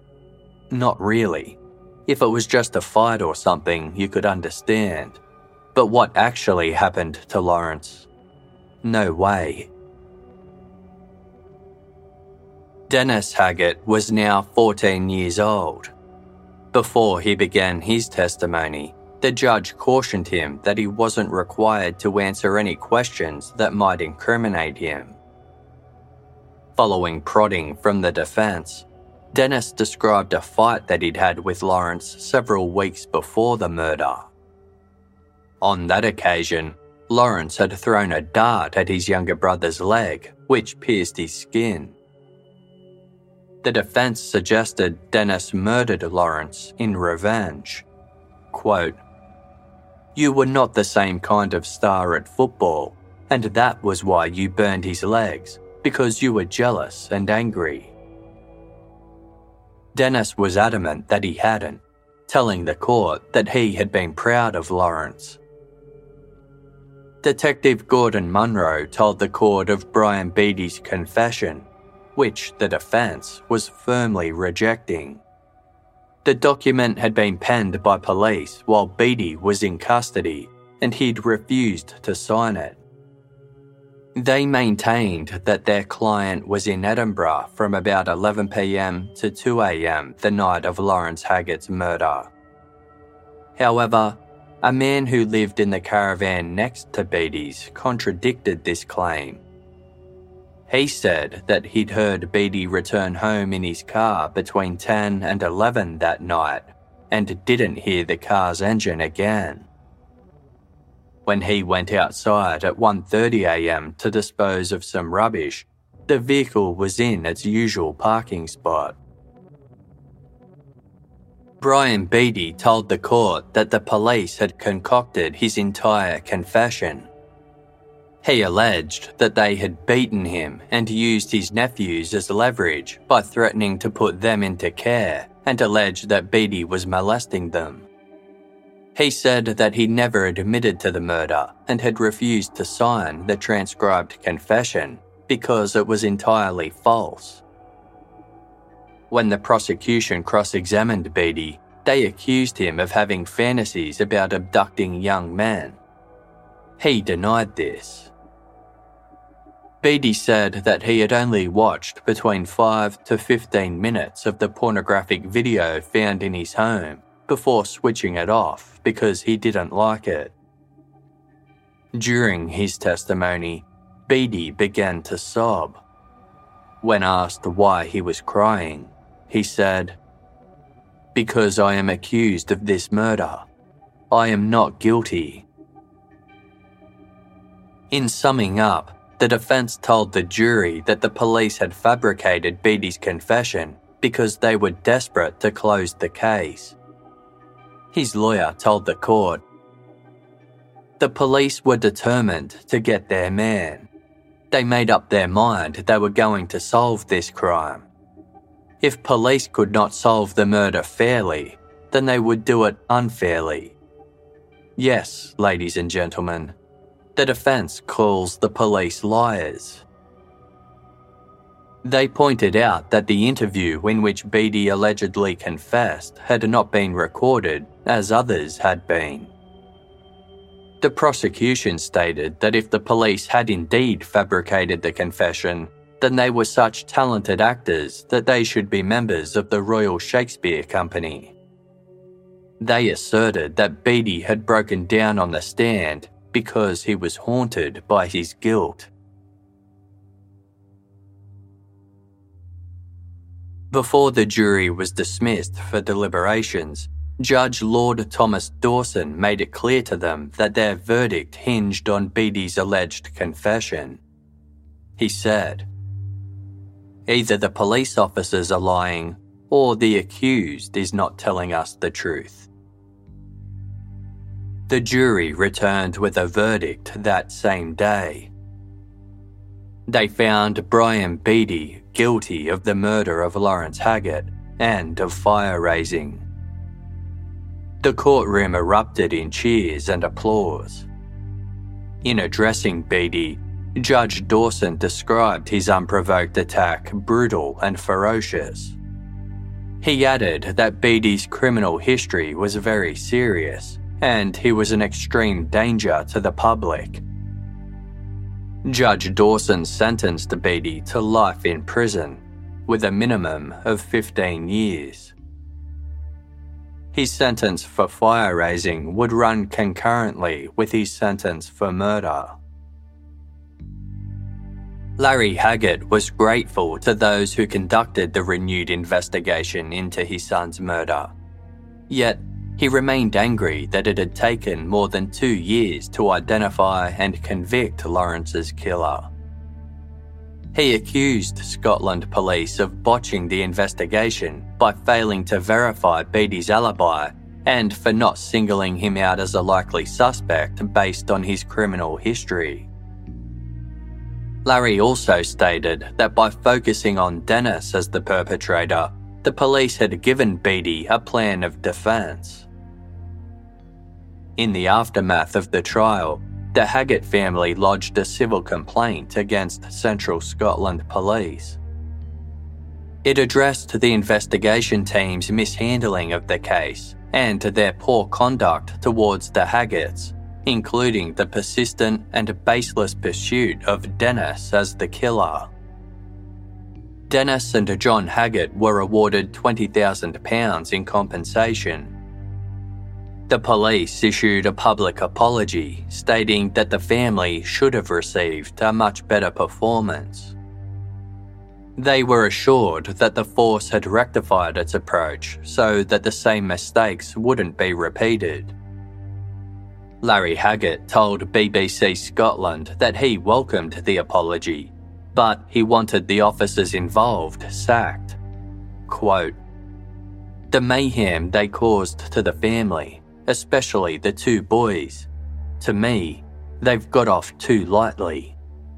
"Not really. If it was just a fight or something, you could understand. But what actually happened to Lawrence? No way. Dennis Haggett was now 14 years old. Before he began his testimony, the judge cautioned him that he wasn't required to answer any questions that might incriminate him. Following prodding from the defense, Dennis described a fight that he'd had with Lawrence several weeks before the murder. On that occasion, Lawrence had thrown a dart at his younger brother's leg, which pierced his skin. The defense suggested Dennis murdered Lawrence in revenge. Quote, "You were not the same kind of star at football, and that was why you burned his legs, because you were jealous and angry." Dennis was adamant that he hadn't, telling the court that he had been proud of Lawrence. Detective Gordon Munro told the court of Brian Beattie's confession, which the defense was firmly rejecting. The document had been penned by police while Beattie was in custody, and he'd refused to sign it. They maintained that their client was in Edinburgh from about 11 p.m. to 2 a.m. the night of Lawrence Haggett's murder. However, a man who lived in the caravan next to Beattie's contradicted this claim. He said that he'd heard Beattie return home in his car between 10 and 11 that night and didn't hear the car's engine again. When he went outside at 1:30 a.m. to dispose of some rubbish, the vehicle was in its usual parking spot. Brian Beattie told the court that the police had concocted his entire confession. He alleged that they had beaten him and used his nephews as leverage by threatening to put them into care, and alleged that Beattie was molesting them. He said that he never admitted to the murder and had refused to sign the transcribed confession because it was entirely false. When the prosecution cross-examined Beattie, they accused him of having fantasies about abducting young men. He denied this. Beattie said that he had only watched between 5 to 15 minutes of the pornographic video found in his home before switching it off because he didn't like it. During his testimony, Beattie began to sob. When asked why he was crying, he said, "Because I am accused of this murder. I am not guilty." In summing up, the defense told the jury that the police had fabricated Beattie's confession because they were desperate to close the case. His lawyer told the court, "The police were determined to get their man. They made up their mind they were going to solve this crime. If police could not solve the murder fairly, then they would do it unfairly. Yes, ladies and gentlemen, the defense calls the police liars." They pointed out that the interview in which Beattie allegedly confessed had not been recorded, as others had been. The prosecution stated that if the police had indeed fabricated the confession, then they were such talented actors that they should be members of the Royal Shakespeare Company. They asserted that Beattie had broken down on the stand because he was haunted by his guilt. Before the jury was dismissed for deliberations, Judge Lord Thomas Dawson made it clear to them that their verdict hinged on Beattie's alleged confession. He said, "Either the police officers are lying, or the accused is not telling us the truth." The jury returned with a verdict that same day. They found Brian Beattie guilty of the murder of Lawrence Haggett and of fire-raising. The courtroom erupted in cheers and applause. In addressing Beattie, Judge Dawson described his unprovoked attack brutal and ferocious. He added that Beattie's criminal history was very serious and he was an extreme danger to the public. Judge Dawson sentenced Beattie to life in prison, with a minimum of 15 years. His sentence for fire-raising would run concurrently with his sentence for murder. Larry Haggett was grateful to those who conducted the renewed investigation into his son's murder. Yet, he remained angry that it had taken more than 2 years to identify and convict Lawrence's killer. He accused Scotland Police of botching the investigation by failing to verify Beattie's alibi and for not singling him out as a likely suspect based on his criminal history. Larry also stated that by focusing on Dennis as the perpetrator, the police had given Beattie a plan of defence. In the aftermath of the trial, the Haggett family lodged a civil complaint against Central Scotland Police. It addressed the investigation team's mishandling of the case and their poor conduct towards the Haggetts, including the persistent and baseless pursuit of Dennis as the killer. Dennis and John Haggett were awarded £20,000 in compensation. The police issued a public apology, stating that the family should have received a much better performance. They were assured that the force had rectified its approach so that the same mistakes wouldn't be repeated. Larry Haggett told BBC Scotland that he welcomed the apology, but he wanted the officers involved sacked. Quote, "The mayhem they caused to the family, especially the 2 boys, to me, they've got off too lightly."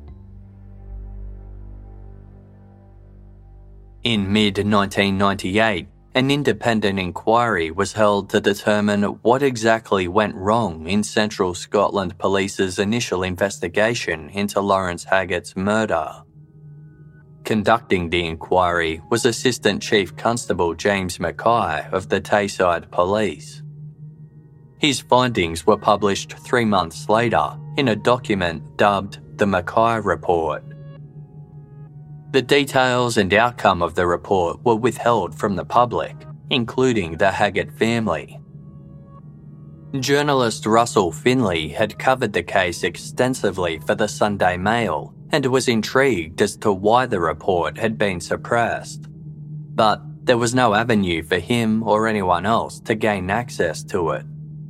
In mid-1998, an independent inquiry was held to determine what exactly went wrong in Central Scotland Police's initial investigation into Lawrence Haggett's murder. Conducting the inquiry was Assistant Chief Constable James Mackay of the Tayside Police. His findings were published 3 months later in a document dubbed the Mackay Report. The details and outcome of the report were withheld from the public, including the Haggett family. Journalist Russell Finley had covered the case extensively for the Sunday Mail and was intrigued as to why the report had been suppressed. But there was no avenue for him or anyone else to gain access to it.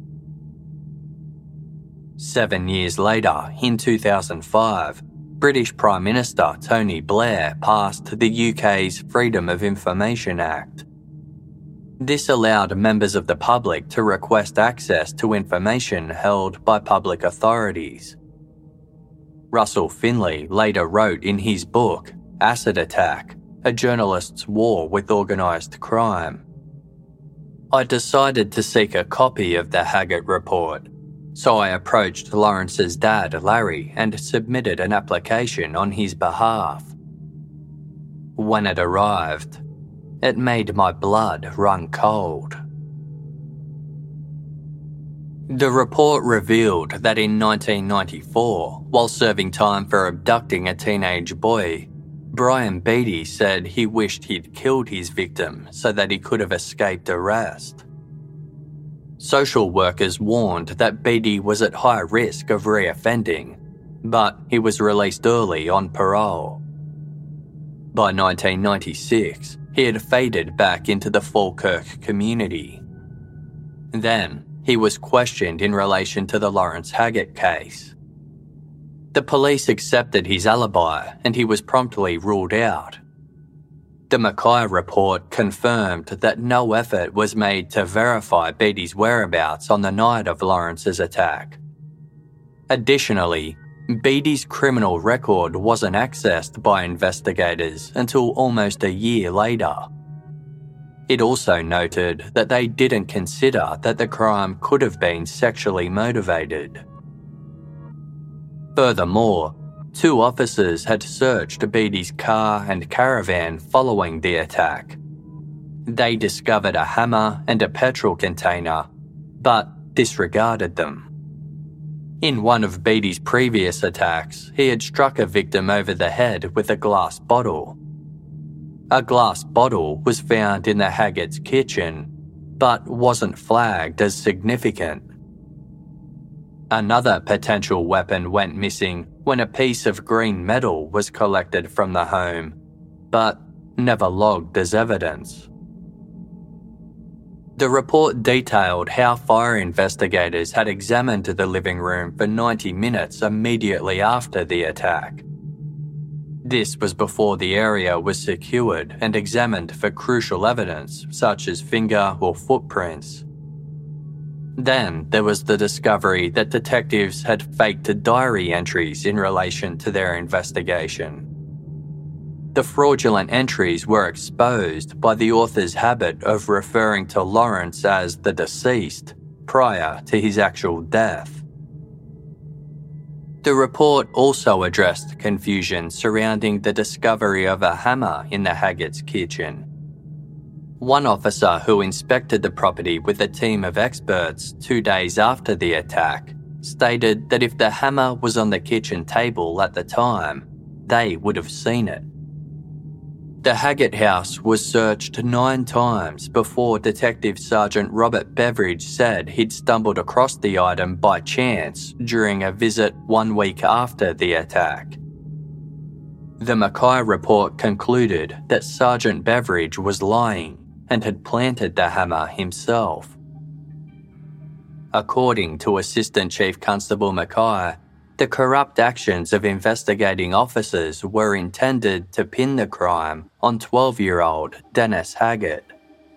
7 years later, in 2005, British Prime Minister Tony Blair passed the UK's Freedom of Information Act. This allowed members of the public to request access to information held by public authorities. Russell Finley later wrote in his book, Acid Attack, A Journalist's War with Organised Crime, "I decided to seek a copy of the Haggett report. So I approached Lawrence's dad, Larry, and submitted an application on his behalf. When it arrived, it made my blood run cold." The report revealed that in 1994, while serving time for abducting a teenage boy, Brian Beattie said he wished he'd killed his victim so that he could have escaped arrest. Social workers warned that Beattie was at high risk of reoffending, but he was released early on parole. By 1996, he had faded back into the Falkirk community. Then, he was questioned in relation to the Lawrence Haggett case. The police accepted his alibi and he was promptly ruled out. The Mackay report confirmed that no effort was made to verify Beattie's whereabouts on the night of Lawrence's attack. Additionally, Beattie's criminal record wasn't accessed by investigators until almost a year later. It also noted that they didn't consider that the crime could have been sexually motivated. Furthermore, 2 officers had searched Beattie's car and caravan following the attack. They discovered a hammer and a petrol container, but disregarded them. In one of Beattie's previous attacks, he had struck a victim over the head with a glass bottle. A glass bottle was found in the Haggett's kitchen, but wasn't flagged as significant. Another potential weapon went missing when a piece of green metal was collected from the home, but never logged as evidence. The report detailed how fire investigators had examined the living room for 90 minutes immediately after the attack. This was before the area was secured and examined for crucial evidence such as finger or footprints. Then there was the discovery that detectives had faked diary entries in relation to their investigation. The fraudulent entries were exposed by the author's habit of referring to Lawrence as the deceased prior to his actual death. The report also addressed confusion surrounding the discovery of a hammer in the Haggett's kitchen. One officer who inspected the property with a team of experts 2 days after the attack stated that if the hammer was on the kitchen table at the time, they would have seen it. The Haggett house was searched 9 times before Detective Sergeant Robert Beveridge said he'd stumbled across the item by chance during a visit 1 week after the attack. The Mackay report concluded that Sergeant Beveridge was lying and had planted the hammer himself. According to Assistant Chief Constable Mackay, the corrupt actions of investigating officers were intended to pin the crime on 12-year-old Dennis Haggett.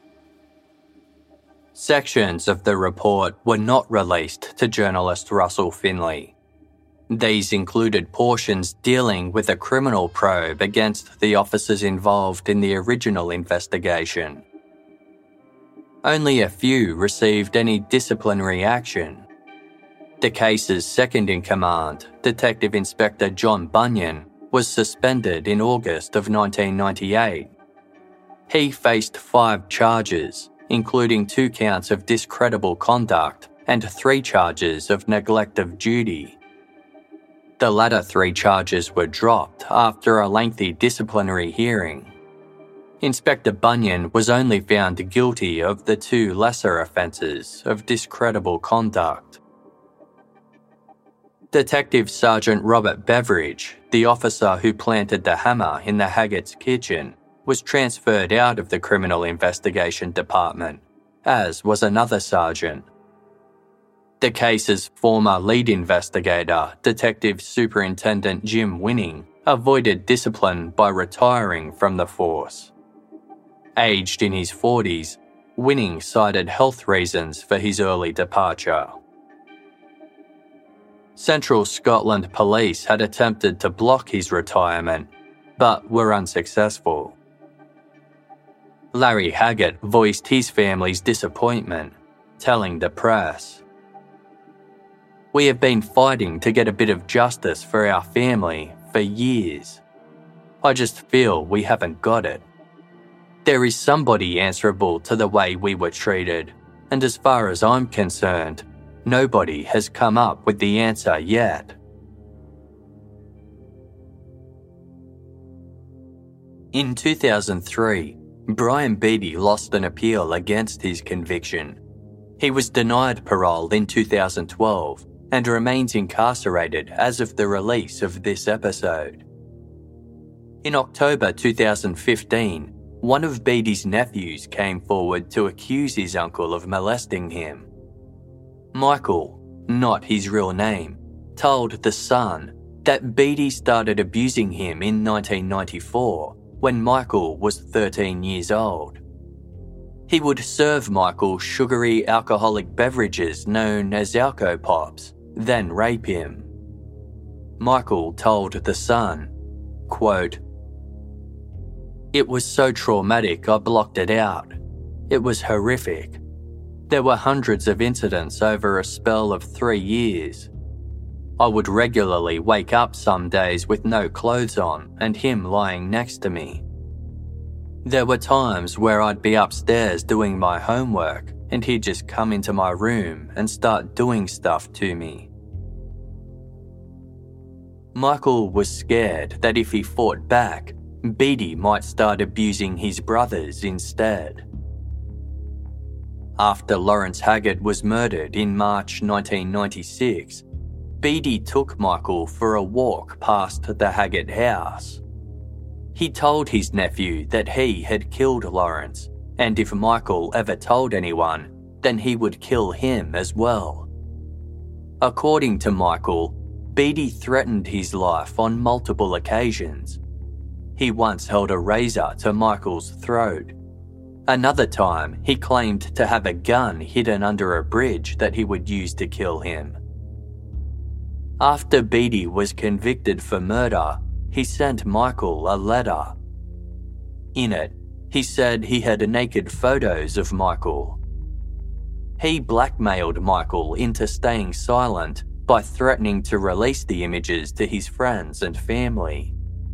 Sections of the report were not released to journalist Russell Finley. These included portions dealing with a criminal probe against the officers involved in the original investigation. Only a few received any disciplinary action. The case's second-in-command, Detective Inspector John Bunyan, was suspended in August of 1998. He faced 5 charges, including 2 counts of discreditable conduct and 3 charges of neglect of duty. The latter 3 charges were dropped after a lengthy disciplinary hearing. Inspector Bunyan was only found guilty of the 2 lesser offences of discreditable conduct. Detective Sergeant Robert Beveridge, the officer who planted the hammer in the Haggett's kitchen, was transferred out of the Criminal Investigation Department, as was another sergeant. The case's former lead investigator, Detective Superintendent Jim Winning, avoided discipline by retiring from the force. Aged in his 40s, Winning cited health reasons for his early departure. Central Scotland Police had attempted to block his retirement, but were unsuccessful. Larry Haggett voiced his family's disappointment, telling the press, "We have been fighting to get a bit of justice for our family for years. I just feel we haven't got it. There is somebody answerable to the way we were treated, and as far as I'm concerned, nobody has come up with the answer yet." In 2003, Brian Beattie lost an appeal against his conviction. He was denied parole in 2012 and remains incarcerated as of the release of this episode. In October 2015, one of Beattie's nephews came forward to accuse his uncle of molesting him. Michael, not his real name, told The Sun that Beattie started abusing him in 1994 when Michael was 13 years old. He would serve Michael sugary alcoholic beverages known as Alco Pops, then rape him. Michael told The Sun, quote, "It was so traumatic I blocked it out. It was horrific. There were hundreds of incidents over a spell of 3 years. I would regularly wake up some days with no clothes on and him lying next to me. There were times where I'd be upstairs doing my homework and he'd just come into my room and start doing stuff to me. Michael was scared that if he fought back, Beatty might start abusing his brothers instead. After Lawrence Haggart was murdered in March 1996, Beatty took Michael for a walk past the Haggart house. He told his nephew that he had killed Lawrence, and if Michael ever told anyone, then he would kill him as well. According to Michael, Beatty threatened his life on multiple occasions. He once held a razor to Michael's throat. Another time, he claimed to have a gun hidden under a bridge that he would use to kill him. After Beatty was convicted for murder, he sent Michael a letter. In it, he said he had naked photos of Michael. He blackmailed Michael into staying silent by threatening to release the images to his friends and family.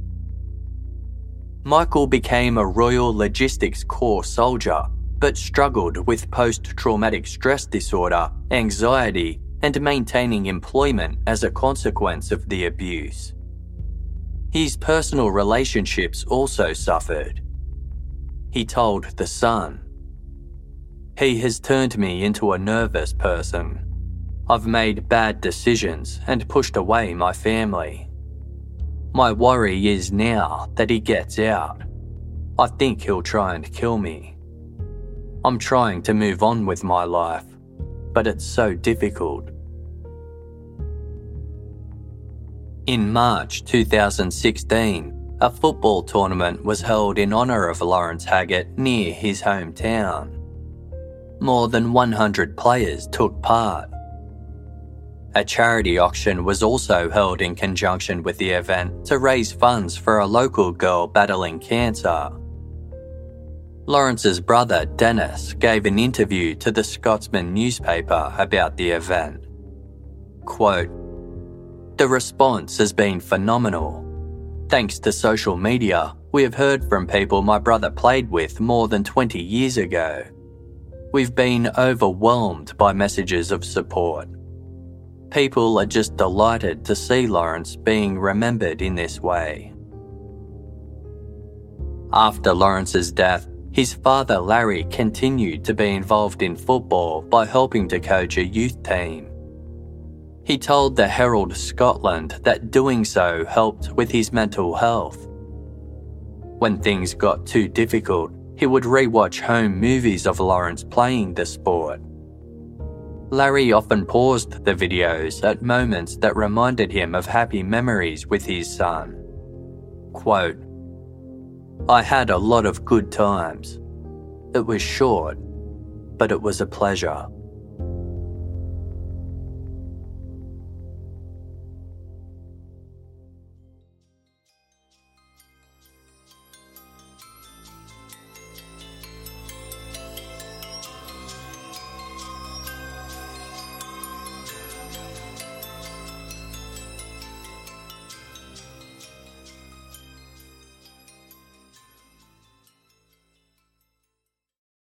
Michael became a Royal Logistics Corps soldier, but struggled with post-traumatic stress disorder, anxiety, and maintaining employment as a consequence of the abuse. His personal relationships also suffered. He told The Sun, "He has turned me into a nervous person. I've made bad decisions and pushed away my family. My worry is now that he gets out. I think he'll try and kill me. I'm trying to move on with my life, but it's so difficult." In March 2016, a football tournament was held in honour of Lawrence Haggart near his hometown. More than 100 players took part. A charity auction was also held in conjunction with the event to raise funds for a local girl battling cancer. Lawrence's brother Dennis gave an interview to the Scotsman newspaper about the event. Quote, "The response has been phenomenal. Thanks to social media, we have heard from people my brother played with more than 20 years ago. We've been overwhelmed by messages of support. People are just delighted to see Lawrence being remembered in this way." After Lawrence's death, his father Larry continued to be involved in football by helping to coach a youth team. He told the Herald Scotland that doing so helped with his mental health. When things got too difficult, he would rewatch home movies of Lawrence playing the sport. Larry often paused the videos at moments that reminded him of happy memories with his son. Quote, "I had a lot of good times. It was short, but it was a pleasure."